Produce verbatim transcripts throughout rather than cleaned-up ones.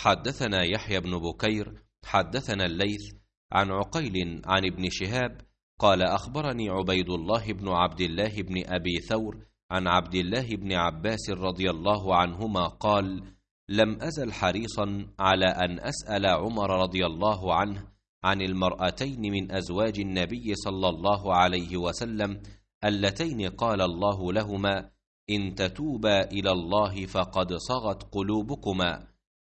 حدثنا يحيى بن بكير حدثنا الليث عن عقيل عن ابن شهاب قال أخبرني عبيد الله بن عبد الله بن أبي ثور عن عبد الله بن عباس رضي الله عنهما قال: لم أزل حريصا على أن أسأل عمر رضي الله عنه عن المرأتين من أزواج النبي صلى الله عليه وسلم اللتين قال الله لهما: إن تتوبا إلى الله فقد صغت قلوبكما.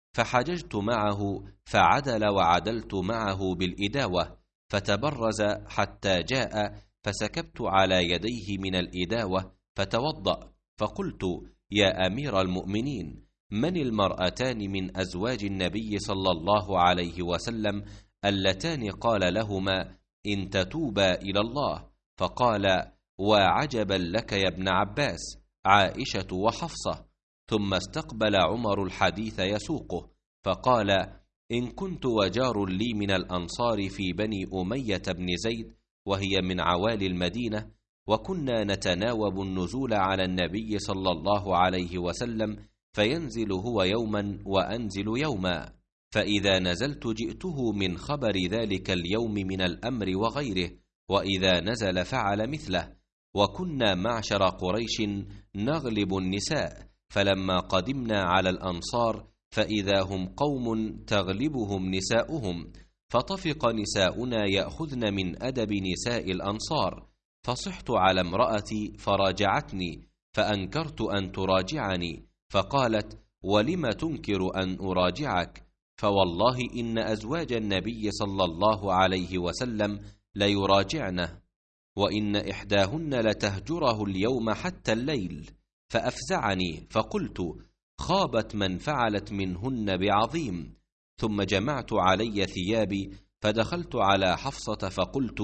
فحججت معه فعدل وعدلت معه بالإداوة، فتبرز حتى جاء فسكبت على يديه من الإداوة فتوضأ، فقلت: يا أمير المؤمنين، من المرأتان من أزواج النبي صلى الله عليه وسلم اللتان قال لهما: إن تتوبا إلى الله؟ فقال: وعجبا لك يا ابن عباس، عائشة وحفصة. ثم استقبل عمر الحديث يسوقه فقال: إن كنت وجار لي من الأنصار في بني أمية بن زيد، وهي من عوالي المدينة، وكنا نتناوب النزول على النبي صلى الله عليه وسلم، فينزل هو يوما وأنزل يوما، فإذا نزلت جئته من خبر ذلك اليوم من الأمر وغيره، وإذا نزل فعل مثله. وكنا معشر قريش نغلب النساء، فلما قدمنا على الأنصار فإذا هم قوم تغلبهم نساؤهم، فطفق نساؤنا يأخذن من أدب نساء الأنصار، فصحت على امرأتي فراجعتني، فأنكرت أن تراجعني، فقالت: ولم تنكر أن أراجعك؟ فوالله إن أزواج النبي صلى الله عليه وسلم ليراجعنه، وإن إحداهن لتهجره اليوم حتى الليل. فأفزعني، فقلت: خابت من فعلت منهن بعظيم. ثم جمعت علي ثيابي فدخلت على حفصة فقلت: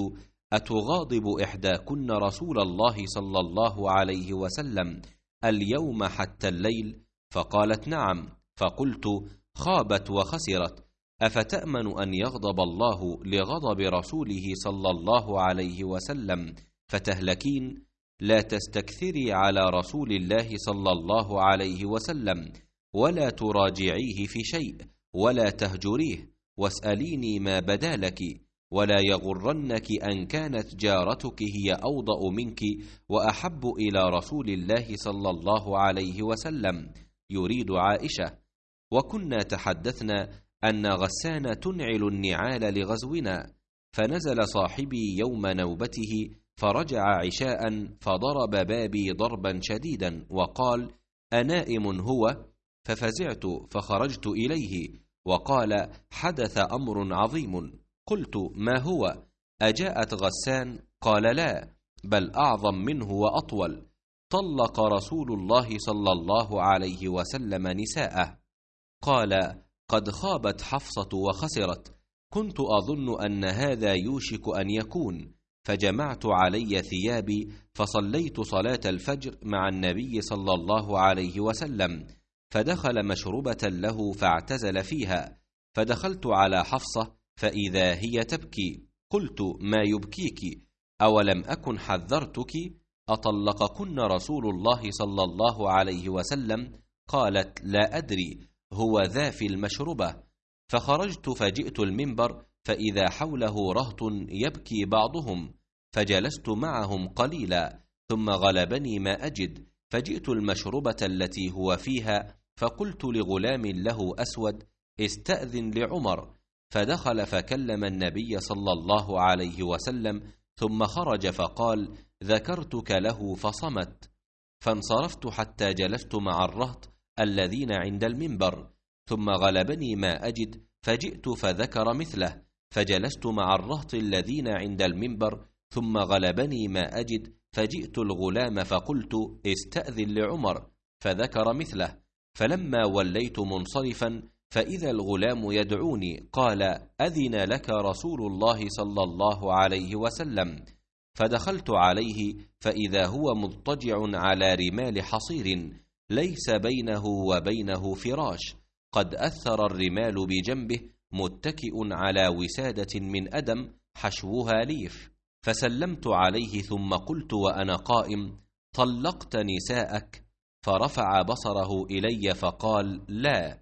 أتغاضب إحداكن رسول الله صلى الله عليه وسلم اليوم حتى الليل؟ فقالت: نعم. فقلت: خابت وخسرت، أفتأمن أن يغضب الله لغضب رسوله صلى الله عليه وسلم فتهلكين؟ لا تستكثري على رسول الله صلى الله عليه وسلم، ولا تراجعيه في شيء، ولا تهجريه، واسأليني ما بدا لك، ولا يغرنك أن كانت جارتك هي أوضأ منك وأحب إلى رسول الله صلى الله عليه وسلم، يريد عائشة. وكنا تحدثنا أن غسان تنعل النعال لغزونا، فنزل صاحبي يوم نوبته فرجع عشاء فضرب بابي ضربا شديدا وقال: أنائم هو؟ ففزعت فخرجت إليه وقال: حدث أمر عظيم. قلت: ما هو؟ أجاءت غسان؟ قال: لا، بل أعظم منه وأطول. طلق رسول الله صلى الله عليه وسلم نساءه. قال: قد خابت حفصة وخسرت، كنت أظن أن هذا يوشك أن يكون، فجمعت علي ثيابي فصليت صلاة الفجر مع النبي صلى الله عليه وسلم، فدخل مشربة له فاعتزل فيها، فدخلت على حفصة فإذا هي تبكي. قلت: ما يبكيك؟ أولم أكن حذرتك؟ أطلقكن رسول الله صلى الله عليه وسلم؟ قالت: لا أدري، هو ذا في المشربة. فخرجت فجئت المنبر فإذا حوله رهط يبكي بعضهم، فجلست معهم قليلا، ثم غلبني ما أجد، فجئت المشربة التي هو فيها، فقلت لغلام له أسود: استأذن لعمر. فدخل فكلم النبي صلى الله عليه وسلم، ثم خرج فقال: ذكرتك له فصمت. فانصرفت حتى جلست مع الرهط الذين عند المنبر، ثم غلبني ما أجد، فجئت فذكر مثله، فجلست مع الرهط الذين عند المنبر، ثم غلبني ما أجد، فجئت الغلام فقلت: استأذن لعمر، فذكر مثله. فلما وليت منصرفا فإذا الغلام يدعوني، قال: أذن لك رسول الله صلى الله عليه وسلم. فدخلت عليه فإذا هو مضطجع على رمال حصير ليس بينه وبينه فراش، قد أثر الرمال بجنبه، متكئ على وسادة من أدم حشوها ليف. فسلمت عليه ثم قلت وأنا قائم: طلقت نساءك؟ فرفع بصره إلي فقال: لا.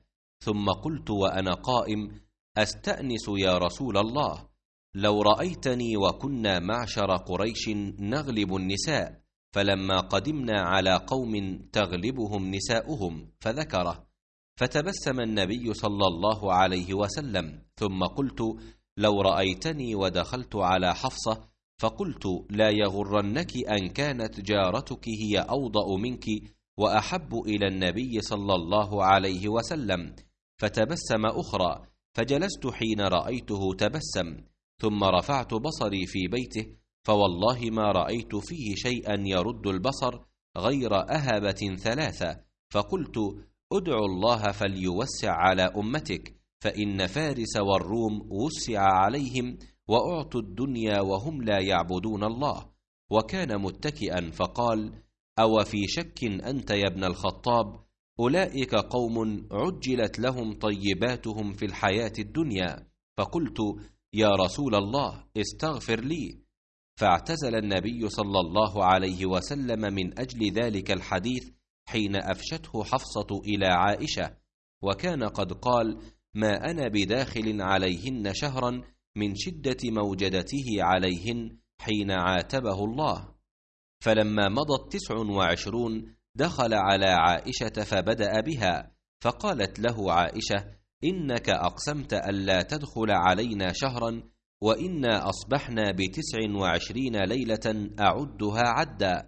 ثم قلت وأنا قائم: أستأنس يا رسول الله، لو رأيتني وكنا معشر قريش نغلب النساء، فلما قدمنا على قوم تغلبهم نساؤهم، فذكره، فتبسم النبي صلى الله عليه وسلم. ثم قلت: لو رأيتني ودخلت على حفصة فقلت: لا يغرنك أن كانت جارتك هي أوضأ منك وأحب إلى النبي صلى الله عليه وسلم، فتبسم أخرى، فجلست حين رأيته تبسم، ثم رفعت بصري في بيته، فوالله ما رأيت فيه شيئا يرد البصر غير أهبة ثلاثة، فقلت: ادعوا الله فليوسع على أمتك، فإن فارس والروم وسع عليهم وأعطوا الدنيا وهم لا يعبدون الله. وكان متكئا فقال: أو في شك أنت يا ابن الخطاب؟ أولئك قوم عجلت لهم طيباتهم في الحياة الدنيا. فقلت: يا رسول الله استغفر لي. فاعتزل النبي صلى الله عليه وسلم من أجل ذلك الحديث حين أفشته حفصة إلى عائشة، وكان قد قال: ما أنا بداخل عليهن شهرا من شدة موجدته عليهن حين عاتبه الله. فلما مضت تسع وعشرون دخل على عائشة فبدأ بها، فقالت له عائشة: إنك أقسمت ألا تدخل علينا شهرا، وإنا أصبحنا بتسع وعشرين ليلة أعدها عدا.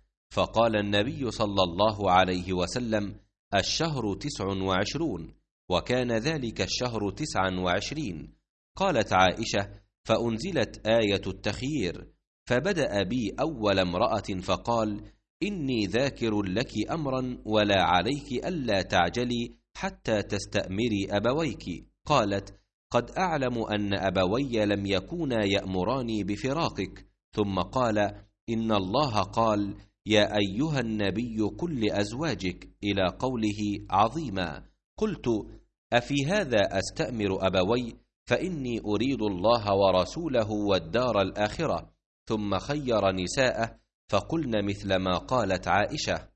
فقال النبي صلى الله عليه وسلم: الشهر تسع وعشرون، وكان ذلك الشهر تسعا وعشرين. قالت عائشة: فأنزلت آية التخيير، فبدأ بي أول امرأة فقال: إني ذاكر لك أمرا ولا عليك ألا تعجلي حتى تستأمري أبويك. قالت: قد أعلم أن أبوي لم يكونا يأمراني بفراقك. ثم قال: إن الله قال: يا أيها النبي قل لأزواجك، إلى قوله عظيما. قلت: أفي هذا أستأمر أبوي؟ فإني أريد الله ورسوله والدار الآخرة. ثم خير نساءه فقلن مثل ما قالت عائشة.